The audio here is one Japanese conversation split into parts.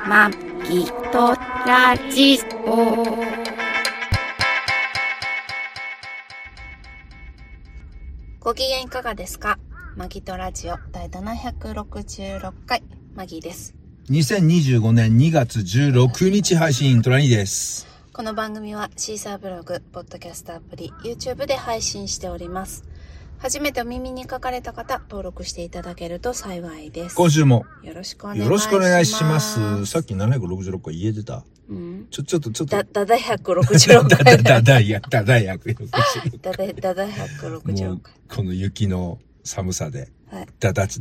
まきとラジオ。ご機嫌いかがですか？マギとラジオ第766回マギです。 2025年2月16日配信トラニーです。 この番組はシーサーブログ、ポッドキャストアプリ、YouTube で配信しております。初めてお耳に書かれた方、登録していただけると幸いです。 今週もよろしくお願いします。さっき766回言えてた？うん。ちょっと。 だだ166回。 だだ166 回。 もうこの雪の寒さで。 はい。 だだ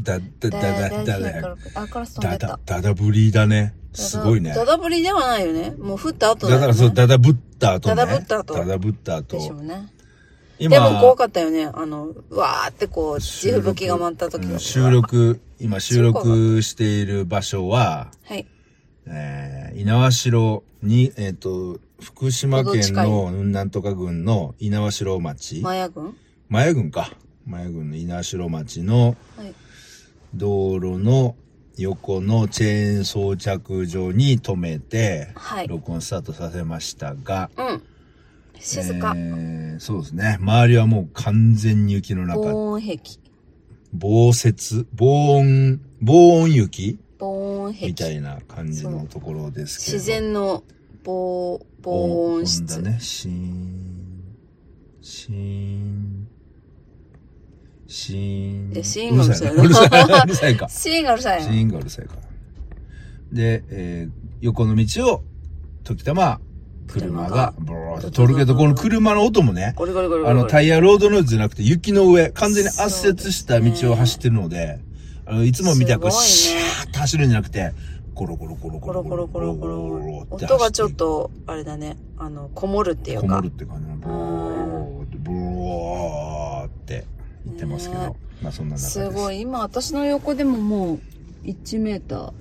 ぶりだね。すごいね。 だだぶりではないよね。もう降った後だよね。 だからそう、だだぶった後ね。 だだぶった後。 でしょうね。 今でも怖かったよね。わーってこう、地吹雪が舞った時は。 今収録している場所は、 はい。 猪苗代に、福島県のなんとか郡の猪苗代町。 マヤ郡か。マヤ郡の猪苗代町の道路の横のチェーン装着場に止めて、はい、録音スタートさせましたが、 うん。静か。 そうですね。周りはもう完全に雪の中。 防音壁。 防音雪防音壁。 みたいな感じのところですけど。 自然の防音室。 だね。シーンがうるさいな。 うるさいか。 シーンがうるさいな。 シーンがうるさいか。で、横の道を時たま車がブーッと通るけど、この車の音もね、タイヤロードノイズじゃなくて雪の上、完全に圧雪した道を走ってるので、いつも見たくシャーって走るんじゃなくて、コロコロって音がちょっと、あれだね、こもるっていうか。 こもるって感じの、ブーって言ってますけど、まあそんな中です。 すごい、今私の横でももう1メーター。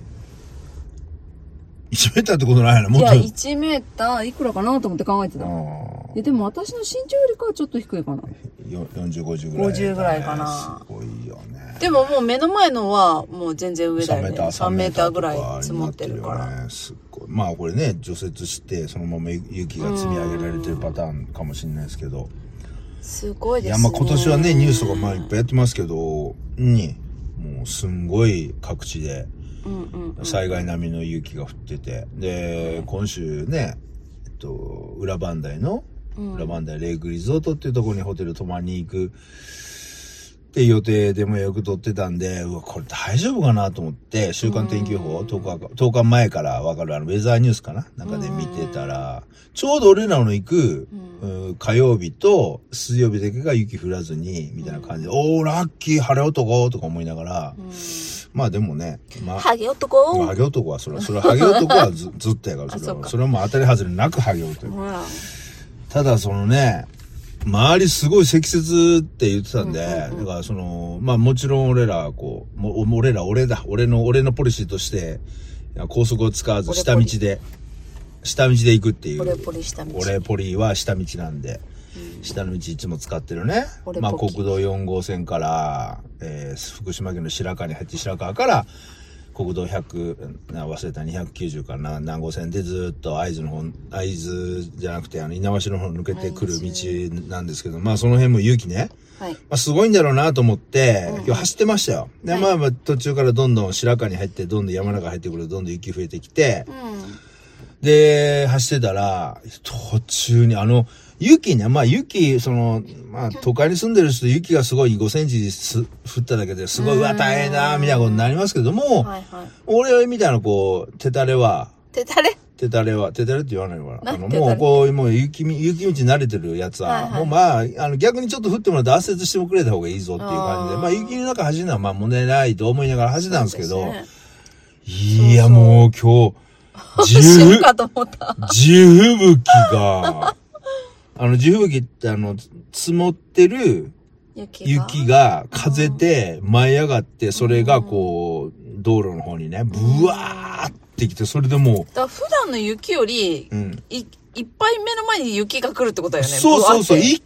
1メーターってことないよね、もっと。 いや、1メーターいくらかなと思って考えてた。でも私の身長よりかはちょっと低いかな。 40、50ぐらい。 50ぐらいかな。 すごいよね。 でももう目の前のはもう全然上だよね。3メーターぐらい積もってるから。 すっごい。まあこれね、除雪してそのまま雪が積み上げられてるパターンかもしれないですけど。 すごいですね。 いや、まあ今年はね、ニュースとかまあいっぱいやってますけど、もうすんごい各地で、災害並みの雪が降ってて、で、今週ね、裏磐梯レイクリゾートっていうところにホテル泊まりに行くって予定でもよく取ってたんで、これ大丈夫かなと思って、週間天気予報10日前からわかるウェザーニュースかななんかで見てたら、ちょうど俺らの行く、火曜日と水曜日だけが雪降らずに、みたいな感じで、おー、ラッキー、晴れ男とか思いながら、まあでもね、 ハゲ男は、 ハゲ男はずっとやから、それはもう当たり外れなくハゲ男。ただそのね、周りすごい積雪って言ってたんで、だからまあもちろん俺のポリシーとして、高速を使わず下道で行くっていう。 俺ポリは下道なんで。下の道いつも使ってるね。まあ国道4号線から、福島県の白河に入って白河から国道忘れた290から何号線でずっと会津じゃなくて猪苗代の方抜けてくる道なんですけど、まあその辺も雪ね。はい。まあすごいんだろうなと思って、今日走ってましたよ。で、まあ途中からどんどん白河に入って、どんどん山中入ってくるとどんどん雪増えてきて、で、走ってたら、途中に雪ね、まあ都会に住んでる人雪がすごい5センチ降っただけですごい、大変だ、みたいなことになりますけども、俺みたいな手たれって言わないのかな。もう雪道慣れてるやつは、もうまあ、逆にちょっと降ってもらって圧雪してもくれた方がいいぞっていう感じで、まあ雪の中走るのはまあ問題ないと思いながら走ったんですけど、いやもう今日、地吹雪って積もってる雪が風で舞い上がって、それが道路の方にね、ブワーってきて、それでもう。 だから普段の雪より、いっぱい目の前に雪が来るってことだよね。 そう。一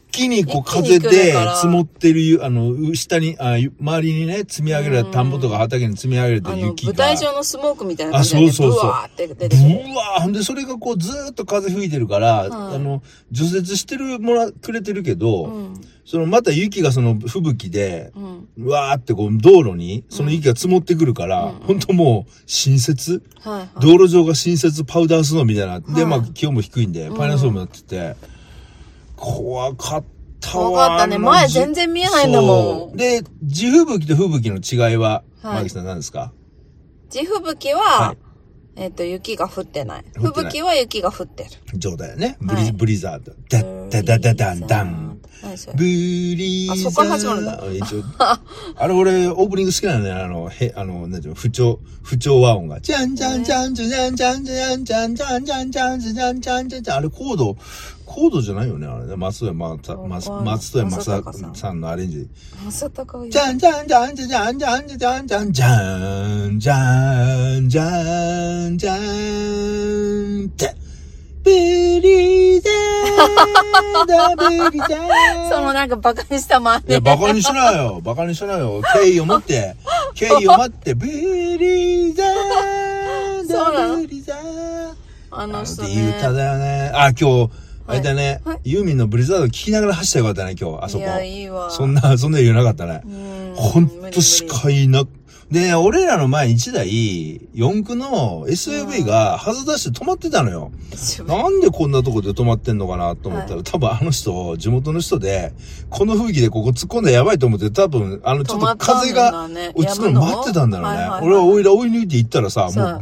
気にこう風で積もってる、下に、周りにね、積み上げられた田んぼとか畑に積み上げられた雪が。 舞台上のスモークみたいな感じで、 そう。 ブワーって出てくる。 ブワーほんで、それがこうずーっと風吹いてるから、除雪してくれてるけど、また雪が吹雪で、わーってこう道路に、その雪が積もってくるから、ほんともう、新雪、道路上が新雪パウダースノーみたいな。で、まあ、気温も低いんで、パイナスノーもなってて、怖かったわ。 怖かったね。前全然見えないんだもん。 で、地吹雪と吹雪の違いは、マギさん何ですか？ 地吹雪は、雪が降ってない。吹雪は雪が降ってる。 状態だね。ブリザード。ダッダダダダンダン。ブリザード。 そこから始まるんだ。 あれ俺、オープニング好きなのね。なんていうの、不調和音が。じゃんじゃんじゃんじゃんじゃんじゃんじゃんじゃんじゃんじゃんじゃんじゃんじゃんじゃん。あれコードじゃないよね、あれね。松任谷正さんのアレンジ。 正隆じゃんじゃんじゃんじゃんじゃんじゃんじゃんじゃんじゃんじゃんじゃんってブリザードブリザードそのなんかバカにした真似。 いや、バカにしないよ。バカにしないよ。敬意を持ってブリザードブリザードあの人ね。 いい歌だよね。あ、今日、あれだね、ユーミンのブリザード聞きながら走ったらよかったね、今日、あそこ。 いや、いいわ。 そんな言えなかったね。ほんと視界な、で、俺らの前1台、四駆の SUV が外出して止まってたのよ。なんでこんなとこで止まってんのかなと思ったら、多分あの人、地元の人で、この吹雪でここ突っ込んだらやばいと思って、多分、ちょっと風が落ち着くの待ってたんだろうね。俺は追い抜いて行ったらさ、もう、ブワー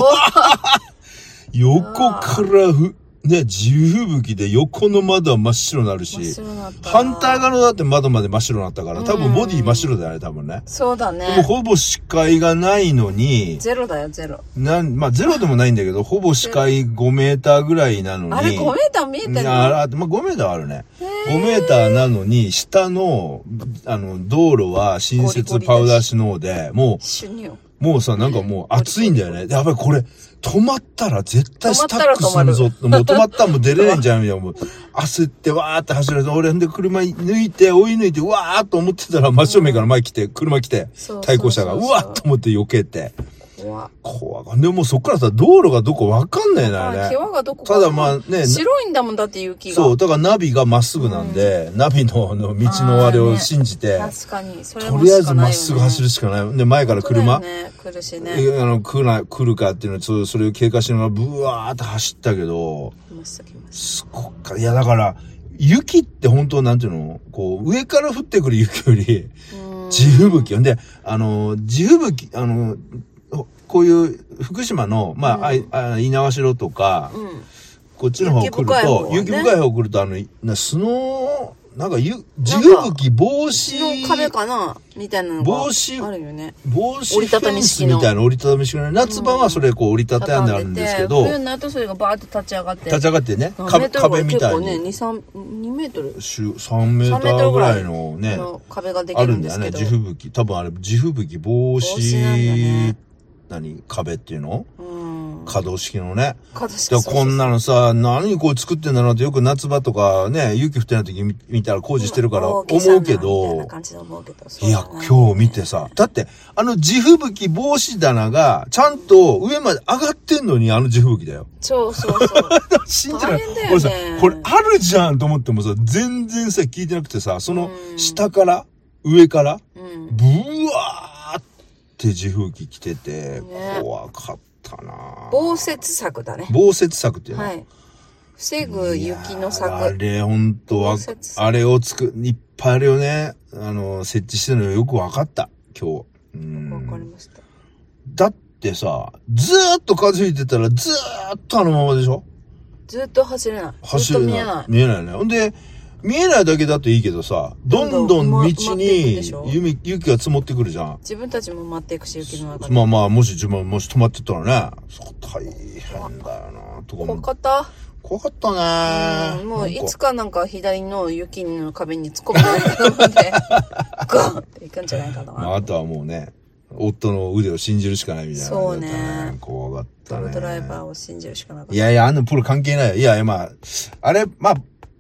横からね、地吹雪で横の窓は真っ白になるし、反対側のだって窓まで真っ白になったから、多分ボディ真っ白だよね、多分ね。 そうだね。 でもほぼ視界がないのに、 ゼロだよ、ゼロ。 まあゼロでもないんだけど、ほぼ視界5メーターぐらいなのに。 あれ5メーター見えてるの？ まあ5メーターあるね。5メーターなのに、下の、道路は新雪パウダースノーで、もうさ、なんかもう暑いんだよね。やっぱりこれ、止まったら絶対スタックするぞ。もう止まったらもう出れないんじゃんみたいな。もう焦ってわーって走られて、俺で車追い抜いて、わーっと思ってたら真正面から車来て、対向車が、うわーっと思って避けて。怖が。でもそっからさ、道路がどこわかんないな、ね。 際がどこか。 ただまあね。 白いんだもんだって雪が。 そう、だからナビがまっすぐなんで、ナビの道のあれを信じて。 確かに。 とりあえずまっすぐ走るしかない。で、前から車。 来るしね。 来るかっていうのを、それを警戒しながらブワーって走ったけど。すごっか。いや、だから、雪って本当なんていうのこう、上から降ってくる雪より、地吹雪。んで、地吹雪、こういう福島の、まあ、猪苗代とか、こっちの方来ると、雪深い方来ると、スノー、なんか地吹雪防止。 の壁かなみたいなのがあるよね。 防止フェンスみたいな折りたたみ式の夏場はそれこう折りたたんであるんですけど。 冬になるとそれがバーって立ち上がって。 立ち上がってね。壁みたいに。 結構ね、2メートル。 3メーターぐらいのね。 壁ができるんですけど。 あるんだよね。地吹雪。多分あれ、地吹雪防止、壁っていうの可動式のね。こんなのさ、何こう作ってんだろうってよく夏場とかね、雪降ってない時見たら工事してるから思うけど。いや、今日見てさ、だって、地吹雪防止棚がちゃんと上まで上がってんのに地吹雪だよ。 そう。 信じられない。俺さ、これあるじゃんと思ってもさ、全然さ、聞いてなくてさ、その下から、上から、ブワーって地吹雪来てて、怖かった。 防雪策だね。 防雪策っていうの。 はい。防ぐ雪の策。 あれ、本当は、あれをいっぱいあれをね、設置してるのよくわかった、今日。 わかりました。 だってさ、ずーっと風吹いてたらずーっとままでしょ？ ずっと走れない。ずっと見えない。 見えないね。ほんで、見えないだけだといいけどさ、どんどん道に雪が積もってくるじゃん。 自分たちも待っていくし、雪の中で。 まあ、もし止まってったらね、大変だよな、とか怖かった。 怖かったね。 もういつかなんか左の雪の壁に突っ込むないかと思って、ガーンっていくんじゃないかな。 あとはもうね、夫の腕を信じるしかないみたいな。 そうね。 怖かったね。 プロドライバーを信じるしかなかった。 いや、プロ関係ないよ。いや、まあ、あれ、まあ、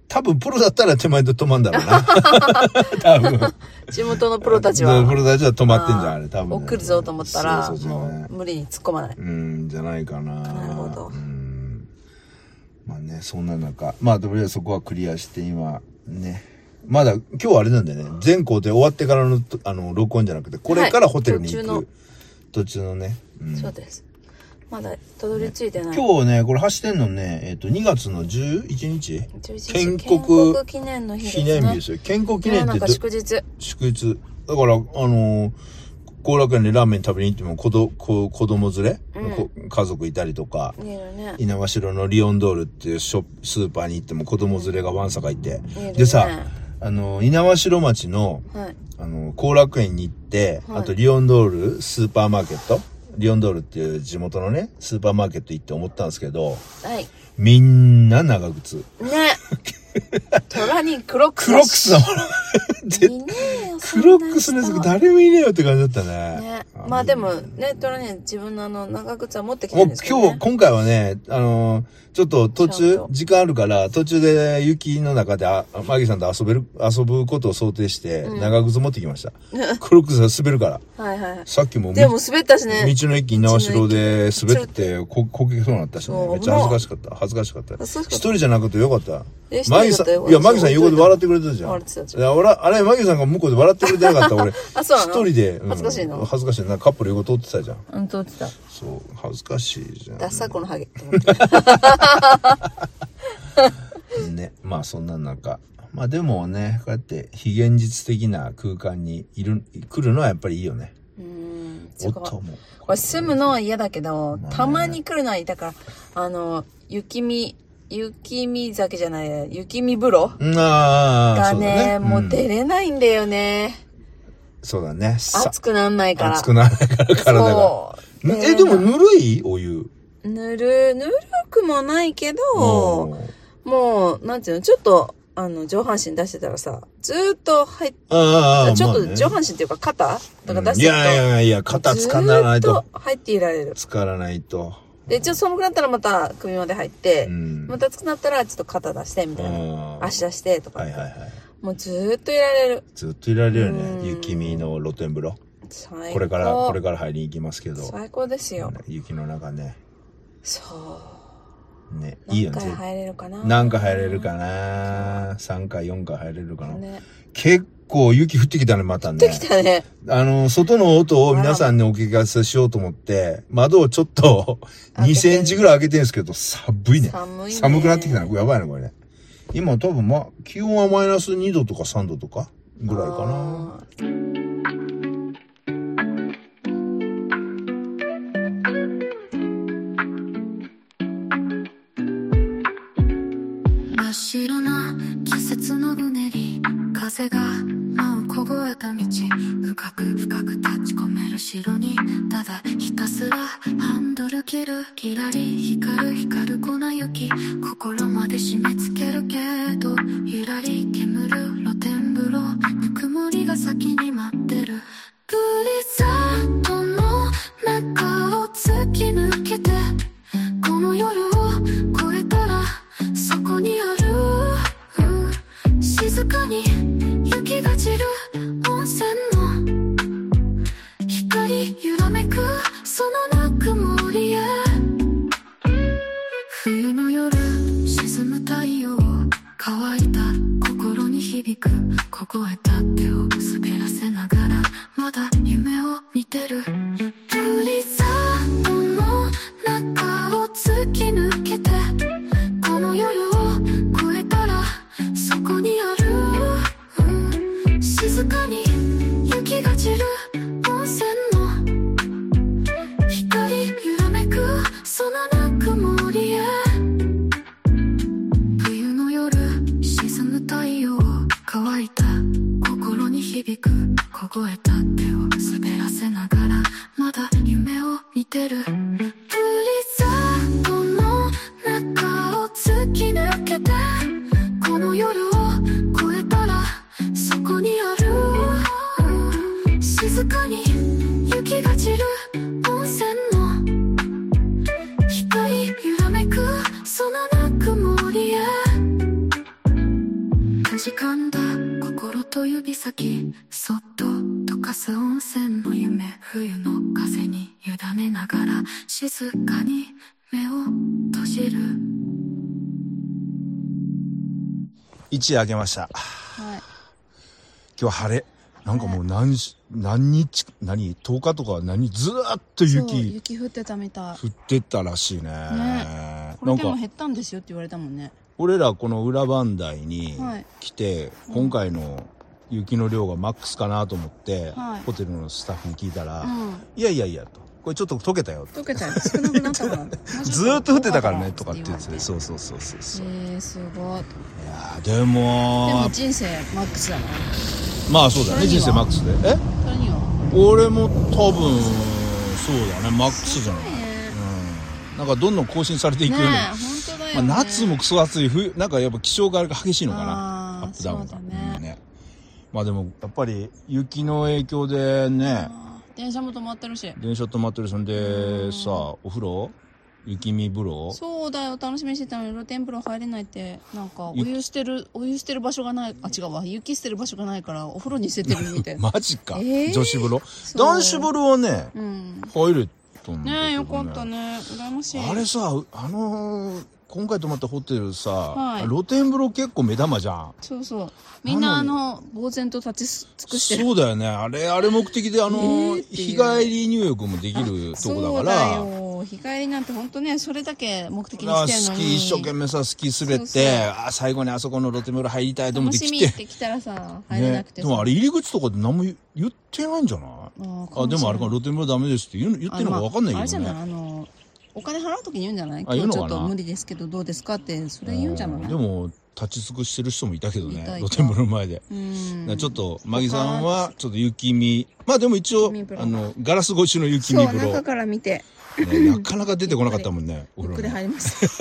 多分プロだったら手前で止まんだろうな。多分。 地元のプロたちは。 プロたちは止まってんじゃん、あれ、多分、ね。 送るぞと思ったら、 そうもう無理に突っ込まない。 じゃないかな。 なるほど。 まあね、そんな中。まあ、とりあえずそこはクリアして、今、ね。まだ、今日はあれなんだよね。全行程終わってからの、録音じゃなくて、これからホテルに行く。途中のね。 そうです。まだたどり着いてない。 今日ね、これ走ってんのね、2月の11日建国記念の日ですね。 記念日ですよ。建国記念って祝日。 祝日。だから、後楽園でラーメン食べに行っても子供連れ、家族いたりとか、猪苗代のリオンドールっていうスーパーに行っても子供連れがわんさかいて。でさ、猪苗代町の、後楽園に行って、あとリオンドールスーパーマーケット、リオンドールっていう地元のね、スーパーマーケット行って思ったんですけど、みんな長靴。ね。 虎にクロックス。 クロックスだもん。 いねえよ、 クロックスのやつが誰もいねえよって感じだったね。 ね。まあでもね、虎に自分の長靴は持ってきたんですけどね。 今回はね、ちょっと途中、時間あるから、途中で雪の中でマギさんと遊ぶことを想定して、長靴持ってきました。クロックスが滑るから。はいはい。さっきも。 でも滑ったしね。 道の駅猪苗代で滑って、こけそうになったしね。めっちゃ恥ずかしかった。一人じゃなくてよかった。マギさん、いや、マギさん横で笑ってくれてたじゃん。笑ってたじゃん。あれ、マギさんが向こうで笑ってくれてなかった俺。 そうなの？ 一人で。 恥ずかしいの？ 恥ずかしいな。カップル横通ってたじゃん。 通ってた。 そう、恥ずかしいじゃん。 ダッサこのハゲ。 ね、まあそんな中。まあでもね、こうやって非現実的な空間に来るのはやっぱりいいよね。音も。 これ住むのは嫌だけど、たまに来るのはいい。だから、雪見酒じゃない、雪見風呂がね、もう出れないんだよね。 そうだね。 熱くなんないから。 熱くなんないから体が。でもぬるいお湯。ぬるくもないけど、もう、なんていうの、ちょっと、上半身出してたらさ、ずーっとちょっと上半身っていうか肩とか出してると、 いや、肩つかないと。 ずーっと入っていられる。 つからないと。 で、ちょっと寒くなったらまた首まで入って、また暑くなったらちょっと肩出して、みたいな。足出して、とか。もうずーっといられる。 ずっといられるよね。雪見の露天風呂。これから入りに行きますけど。 最高ですよ。 雪の中ね。 そう。 ね、いいよね。 何回入れるかな。 何回入れるかな。3回、4回入れるかな。結構雪降ってきたね、またね。 降ってきたね。 外の音を皆さんにお聞かせしようと思って、窓をちょっと2センチぐらい開けてるんですけど、寒いね。寒くなってきたね。やばいね、これね。今多分気温はマイナス2度とか3度とかぐらいかな。 真っ白な季節のうねり、風が舞う凍えた道、深く深く立ち込める城に、ただひたすらハンドル切る、キラリ光る粉雪、心まで締め付けるけど、ゆらり煙る露天風呂、ぬくもりが先に待ってる。ブリザードの中を突き抜けて、この夜を越えたらそこにある、静かに雪が散る温泉の光揺らめくそのぬくもりへ、冬の夜沈む太陽、乾いた心に響く凍えた手を滑らせながらまだ夢を見てる。ブリザードの中を突き抜けて、この夜を越えたらそこにある、静かに雪が散る温泉の光揺らめくそのぬくもりへ、冬の夜沈む太陽、乾いた心に響く凍えた手を滑らせながらまだ夢を見てる。ブリザードの中を突き抜けて、この夜を越えたらそこにある、静かに雪が散る温泉の光揺らめくそのぬくもりへ。 みながら静かに目を閉じる。 1夜明けました。 はい。 今日晴れ。なんかもう何日、10日とかずーっと雪降ってたみたい。 降ってたらしいね。 これでも減ったんですよって言われたもんね。 俺らこの裏磐梯に来て、今回の雪の量がマックスかなと思って、ホテルのスタッフに聞いたら、いやと。これちょっと溶けたよ。 溶けたよ。少なくなったから。 ずーっと降ってたからねとかって言って。そう。すごい。 いやでも人生マックスだな。 まあそうだね、人生マックスで。 何は？ 俺も多分そうだね、マックスじゃない。なんかどんどん更新されていくよね。 本当だよね。 夏もクソ暑い、冬なんかやっぱ気象が激しいのかな。アップダウンが。 そうだね。 まあでもやっぱり雪の影響でね。 電車も止まってるし。 そんでさ、お風呂？雪見風呂？ そうだよ、楽しみにしてたのに露天風呂入れないって。なんかお湯捨てる場所がない。あ、違うわ、雪捨てる場所がないからお風呂に捨ててるみたいな。 マジか。女子風呂？男子風呂はね、入ると思う。 ねえ、よかったね。羨ましい。 あれさ、今回泊まったホテルさ、露天風呂結構目玉じゃん。 そう。みんな呆然と立ち尽くしてる。 そうだよね。あれ目的で日帰り入浴もできるとこだから。 そうだよ。日帰りなんて本当ね、それだけ目的にしてるのに。 一生懸命さ、スキー滑って、最後にあそこの露天風呂入りたいと思って来て。 楽しみって来たらさ、入れなくてさ。 でもあれ入り口とかで何も言ってないんじゃない？でもあれか、露天風呂ダメですって言ってるのか分かんないけどね。 あれじゃない、お金払うときに言うんじゃない？今日ちょっと無理ですけどどうですかってそれ言うんじゃない？ でも立ち尽くしてる人もいたけどね、露天風呂の前で。ちょっとマギさんはちょっと雪見、まあでも一応ガラス越しの雪見風呂。 そう、中から見て。 なかなか出てこなかったもんね。 ゆっくり入りました。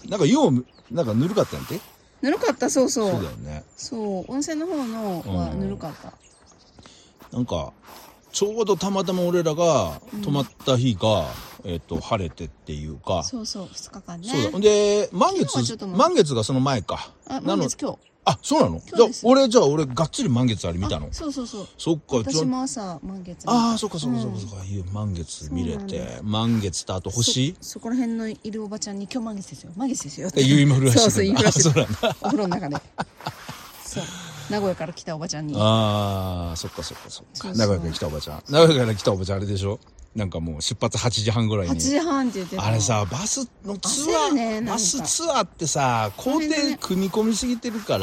なんかぬるかったんて？ ぬるかった、そう。 そうだよね。 そう、温泉の方のはぬるかった。 なんかちょうどたまたま俺らが泊まった日が、晴れてっていうか。 そう、2日間ね。 そうだ。で、満月がその前か。 満月今日。 あ、そうなの？じゃあ俺がっつり満月あれ見たの？ そう。そっか。 私も朝満月。 そっか。満月見れて、満月とあと星？ そこら辺のいるおばちゃんに今日満月ですよ。 言いふらしてた。 そう、言いふらしてた。お風呂の中で。そう。名古屋から来たおばちゃんに。 そっか。名古屋から来たおばちゃんあれでしょ？なんかもう出発8時半ぐらいに。8 時半って言ってた。 あれさ、バスツアーってさ、工程組み込みすぎてるから。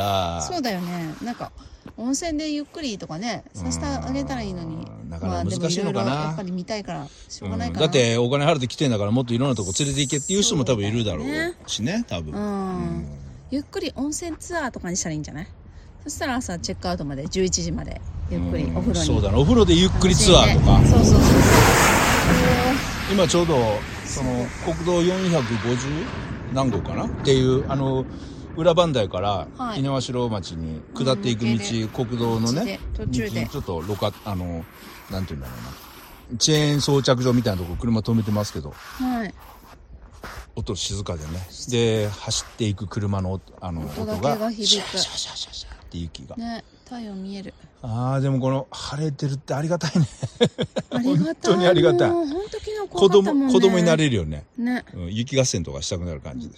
そうだよね。なんか温泉でゆっくりとかね、させてあげたらいいのに。 だから難しいのかな。 やっぱり見たいからしょうがないかな。 だってお金払って来てんだからもっといろんなとこ連れて行けっていう人も多分いるだろうしね、多分。ゆっくり温泉ツアーとかにしたらいいんじゃない？そしたら朝チェックアウトまで11時までゆっくりお風呂に。 そうだね、お風呂でゆっくりツアーとか。 そう。 今ちょうどその国道450何号かなっていう裏磐梯から猪苗代町に下っていく道、国道のね途中でちょっとなんていうんだろうな、チェーン装着場みたいなとこ車止めてますけど、音静かでね、で走っていく車の音がシャシャシャシャって雪がね、太陽見える。 でもこの晴れてるってありがたいね。 本当にありがたい。 本当昨日怖かったもんね。 子供になれるよね。 雪合戦とかしたくなる感じです。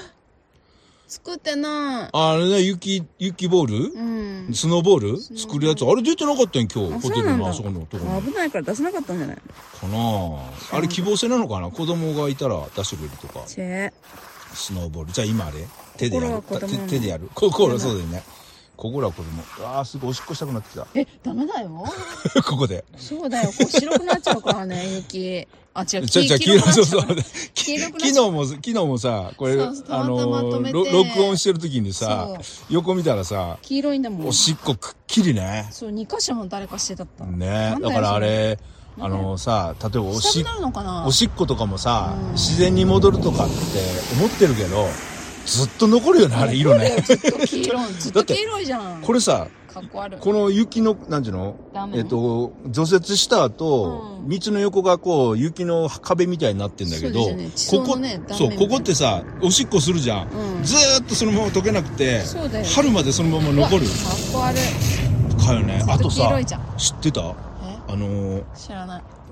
作ってない。 あれね、雪ボール、スノーボール作るやつ、あれ出てなかったん今日、ホテルのあそこのところ。 危ないから出せなかったんじゃないかな。あれ希望制なのかな、子供がいたら出してくれるとか。スノーボール。じゃあ今あれ手でやる。手でやる。心、そうだよね。心は子供。すごいおしっこしたくなってきた。 ダメだよ。 ここで。 そうだよ。白くなっちゃうからね、雪。違う。 黄色くなっちゃう。昨日もさ、これ、録音してる時にさ、横見たらさ、 黄色いんだもん。 おしっこくっきりね。 そう、2箇所も誰かしてたった。 ね。だからあれ、さ、例えばおしっことかもさ、自然に戻るとかって思ってるけど、ずっと残るよね、あれ色ね。 ずっと黄色いじゃん。 これさ、この雪の、なんていうの？除雪した後、道の横がこう、雪の壁みたいになってんだけど、ここってさ、おしっこするじゃん。ずーっとそのまま溶けなくて、春までそのまま残る。かっこ悪い。 かよね。あとさ、知ってた？ 知らない。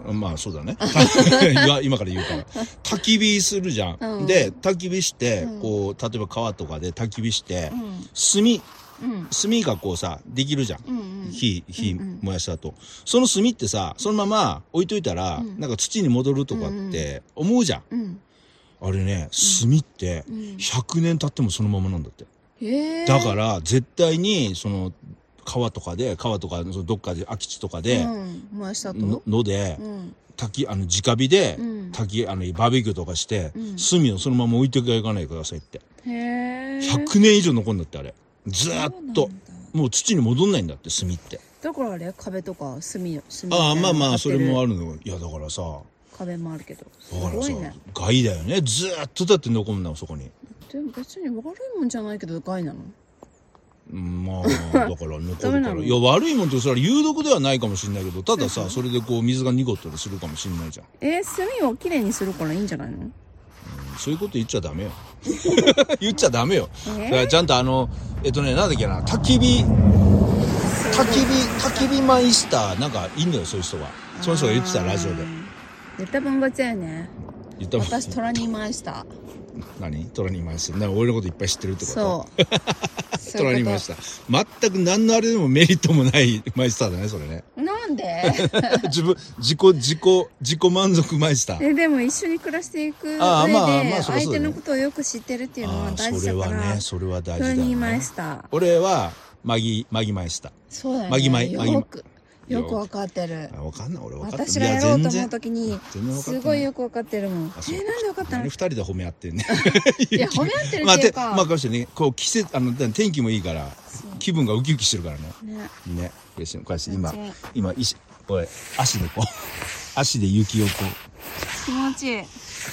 まあそうだね。今から言うから。焚き火するじゃん。 うん、 で、焚き火して、こう、例えば川とかで焚き火して、炭がこうさ、できるじゃん。火燃やした後。その炭ってさ、そのまま置いといたら、なんか土に戻るとかって思うじゃん。あれね、炭って100年経ってもそのままなんだって。だから、絶対に、その、川とかそのどっかで空き地とかで、 燃やした後ので、直火で、バーベキューとかして、炭をそのまま置いていかないでくださいって。100年以上残るんだって、あれ。ずーっと。もう土に戻んないんだって、炭って。 だからあれ壁とか炭。 ああ、まあ、それもあるの。いや、だからさ。壁もあるけど。 だからさ、害だよね。ずーっとだって残るんだもん、そこに。 でも別に悪いもんじゃないけど、害なの？ まあ、だから残るから。いや、悪いもんってそれは有毒ではないかもしれないけど、たださ、それでこう水が濁ったりするかもしれないじゃん。 炭をきれいにするからいいんじゃないの？ そういうこと言っちゃダメよ。言っちゃダメよ。だからちゃんとなんだっけな、焚き火マイスター、なんかいいんだよ、そういう人が。その人が言ってた、ラジオで。 言った分ごちゃよね。私、トラニーマイスター。 何？トラニーマイスター。俺のこといっぱい知ってるってこと？ そう。 トラニーマイスター。全く何のあれでもメリットもないマイスターだね、それね。 なんで？ 自己満足マイスター。 でも一緒に暮らしていく上で、相手のことをよく知ってるっていうのは大事だから。 それは大事だね。 トラニーマイスター。 俺は、マギマイスター。 そうだね。よくわかってる。 わかんない、俺わかってる。 私がやろうと思うときに、すごいよくわかってるもん。なんでわかったの？ 二人で褒め合ってんね。 いや、褒め合ってるっていうか。 まあ、かもしれないね。こう、季節、天気もいいから、気分がウキウキしてるからね。ね。嬉しい。こうやって今、俺、足で雪をこう。 気持ちいい。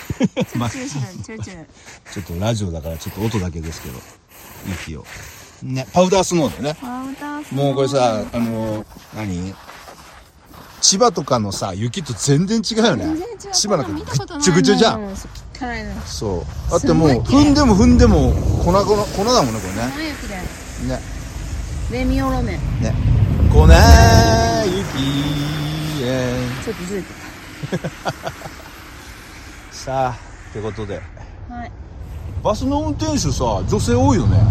ちょっとラジオだから、ちょっと音だけですけど、雪を。ね、パウダースノーだよね。もうこれさ、千葉とかのさ、雪と全然違うよね。千葉なんかぐっちょぐちょじゃん。そう。だってもう、踏んでも粉だもんね、これね。ね。 レミオロメン。 ね。粉雪へ。 ちょっとずれてた。さあ、ってことで。 はい。 バスの運転手さ、女性多いよね。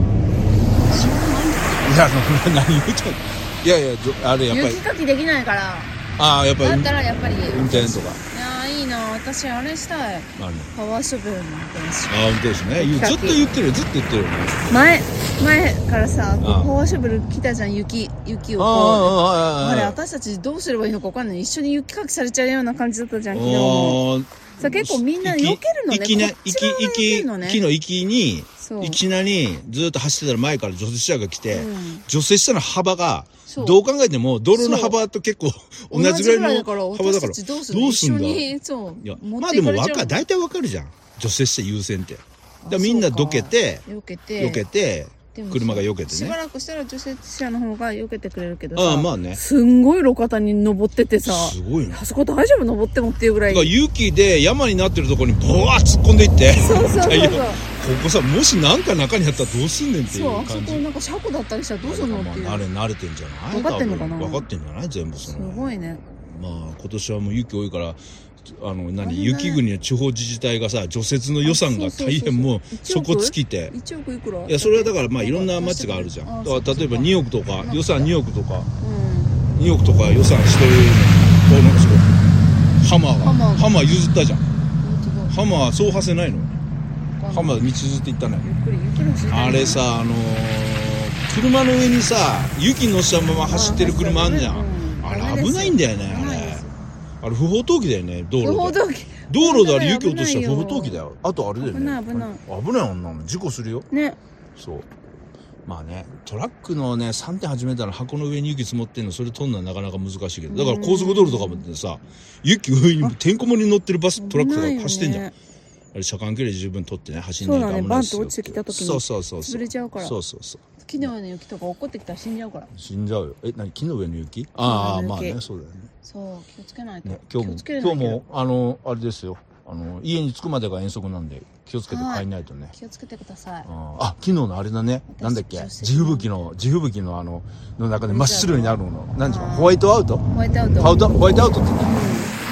いや、何言うとんの？いや、あれやっぱり。 雪かきできないから。 ああ、やっぱり。 だったらやっぱり。 運転とか。 いや、いいな。私、あれしたい。パワーショベルの運転手。 ああ、運転手ね。ずっと言ってるよね。 前からさ、パワーショベル来たじゃん、雪をこう。あれ、私たちどうすればいいのか分かんない。一緒に雪かきされちゃうような感じだったじゃん、昨日も。さ、結構みんな避けるのね。 木の息に、いきなりずっと走ってたら前から除雪車が来て、除雪車の幅が、どう考えても道路の幅と結構同じぐらいの幅だから、どうすんだ。まあでも大体わかるじゃん。除雪車優先って。みんな避けて、車が避けてね。 しばらくしたら除雪車の方が避けてくれるけどさ、 まあね、 すんごい路肩に登っててさ、 すごいね。 あそこ大丈夫登ってもっていうぐらい。 雪で山になってるところにボワー突っ込んでいって。ここさ、もしなんか中にあったらどうすんねんっていう感じ。そう、あそこなんか車庫だったりしたらどうすんのっていう。慣れてんじゃない？分かってんのかな？分かってんじゃない？全部その。すごいね。まあ今年はもう雪多いから、雪国の地方自治体がさ、除雪の予算が大変もう底尽きて。1億いくら？いや、それはだからまあいろんな町があるじゃん。だから例えば2億とか、予算2億とか、2億とか予算してるの、なんかすごい。ハマー譲ったじゃん。ハマーそうはせないの。ハマー道譲って行ったね。あれさ、車の上にさ、雪乗せたまま走ってる車あんじゃん。あれ危ないんだよね、あれ不法投棄だよね、道路であれ雪落としたら不法投棄だよ。あとあれだよね。危ないあんなの。事故するよ。ね。そう。まあね、トラックのね、3.8 メーターの箱の上に雪積もってんの、それ取るのはなかなか難しいけど、だから高速道路とかもってさ、雪上にてんこ盛りに乗ってるトラックとか走ってんじゃん。あれ車間距離十分取ってね、走んないと危ないですよ。そうだね、バンと落ちてきた時に潰れちゃうから。そう。木の上の雪とか落っこってきたら死んじゃうから。死んじゃうよ。木の上の雪？ああ、まあね、そうだよね。そう、気をつけないと。今日もあれですよ。家に着くまでが遠足なんで気をつけて帰んないとね。気をつけてください。昨日のあれだね。なんだっけ？地吹雪のの中で真っ白になるの。何時か？ホワイトアウトって言った。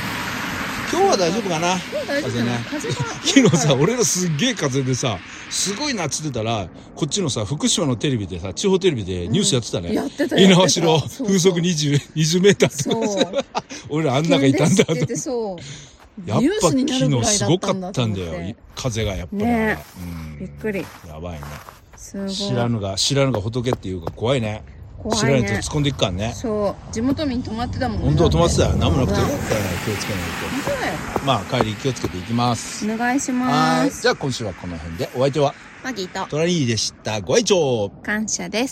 は大丈夫かな。風ね。昨日さ、俺らすっげえ風でさ、すごいなっつってたら、こっちのさ、福島のテレビでさ、地方テレビでニュースやってたね。 やってた。 猪苗代風速20メーターとかさ、俺らあん中いたんだと。 そう。 やっぱ昨日すごかったんだよ。風がやっぱり。 ね。びっくり。 やばいね。 すごい。 知らぬが仏っていうか怖いね。知らないと突っ込んでいくからね。 そう地元民止まってたもんね。 本当は止まってたよ。何もなくてよかったよ。気をつけないと。本当だよ。 まあ帰り気をつけていきます。 お願いします。 じゃあ今週はこの辺で、お相手はマギーとトラニーでした。ご愛聴感謝です。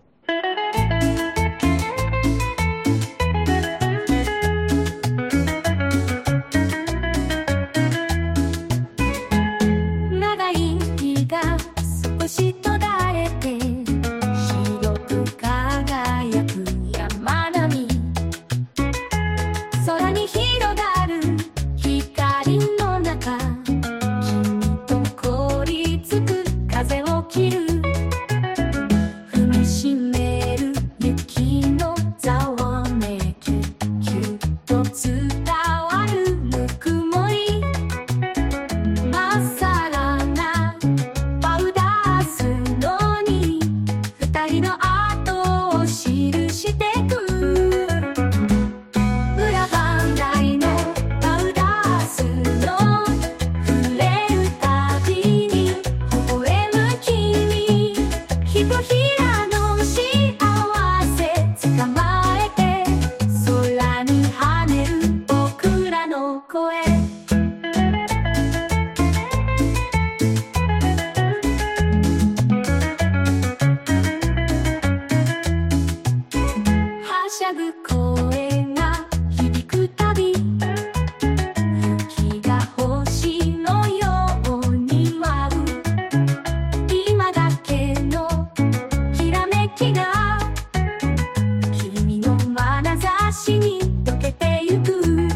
長い日が少し途絶えて白く輝く山並み、空に広がる光の中、君と凍りつく風を切る、踏みしめる雪のざわめき、きゅっと伝わるぬくもり、まっさらなパウダースノーに二人の後を記してく、裏番台のパウダースノー、触れるたびに微笑む君、ひとひらの幸せ捕まえて空に跳ねる僕らの声、はしゃぐ声が響くたび、雪が星のように舞う、今だけのきらめきが君の眼差しに溶けてゆく、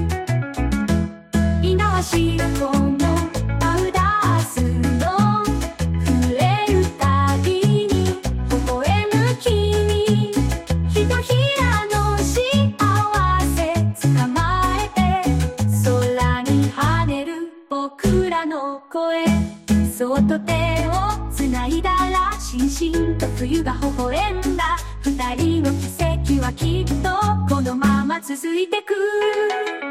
猪苗代湖のパウダースの触れるたびに微笑む君、ひとひらの幸せ捕まえて空に跳ねる僕らの声、そっと手をつないだらしんしんと冬が微笑んだ、二人の奇跡はきっとこのまま続いてく。